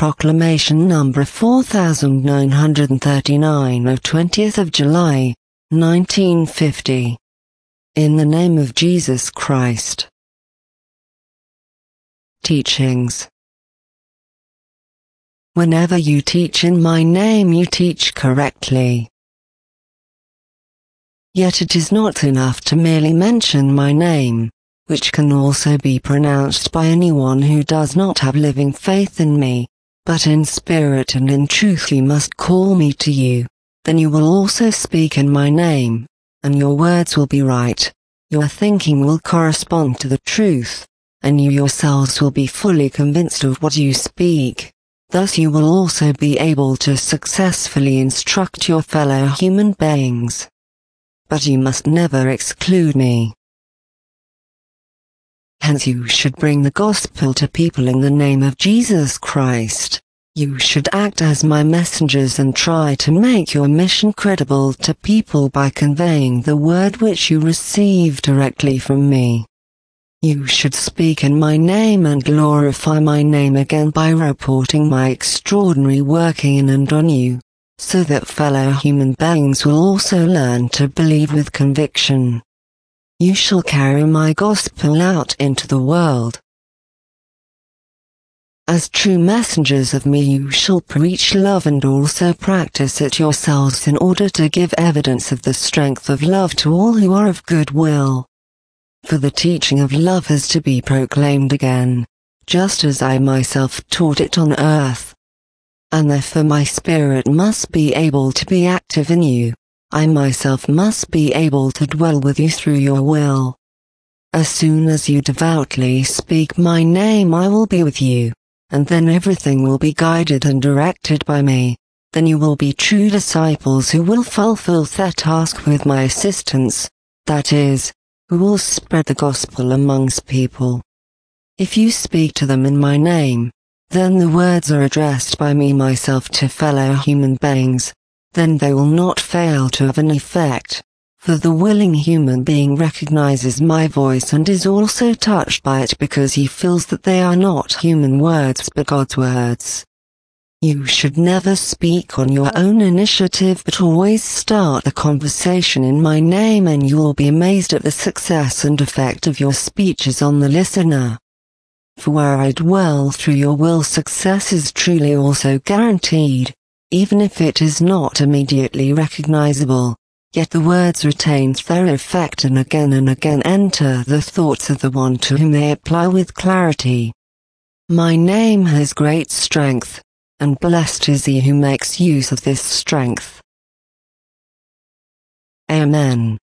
Proclamation number 4939 of 20th of July, 1950. In the name of Jesus Christ. Teachings. Whenever you teach in my name, you teach correctly. Yet it is not enough to merely mention my name, which can also be pronounced by anyone who does not have living faith in me, but in spirit and in truth you must call me to you. Then you will also speak in my name, and your words will be right, your thinking will correspond to the truth, and you yourselves will be fully convinced of what you speak. Thus you will also be able to successfully instruct your fellow human beings. But you must never exclude me. Hence you should bring the gospel to people in the name of Jesus Christ. You should act as my messengers and try to make your mission credible to people by conveying the word which you receive directly from me. You should speak in my name and glorify my name again by reporting my extraordinary working in and on you, so that fellow human beings will also learn to believe with conviction. You shall carry my gospel out into the world. As true messengers of me you shall preach love and also practice it yourselves in order to give evidence of the strength of love to all who are of good will. For the teaching of love is to be proclaimed again, just as I myself taught it on earth. And therefore my spirit must be able to be active in you, I myself must be able to dwell with you through your will. As soon as you devoutly speak my name I will be with you, and then everything will be guided and directed by me. Then you will be true disciples who will fulfill their task with my assistance, that is, who will spread the gospel amongst people. If you speak to them in my name, then the words are addressed by me myself to fellow human beings, then they will not fail to have an effect, for the willing human being recognizes my voice and is also touched by it because he feels that they are not human words but God's words. You should never speak on your own initiative but always start the conversation in my name and you will be amazed at the success and effect of your speeches on the listener. For where I dwell through your will success is truly also guaranteed, even if it is not immediately recognizable, yet the words retain their effect and again enter the thoughts of the one to whom they apply with clarity. My name has great strength, and blessed is he who makes use of this strength. Amen.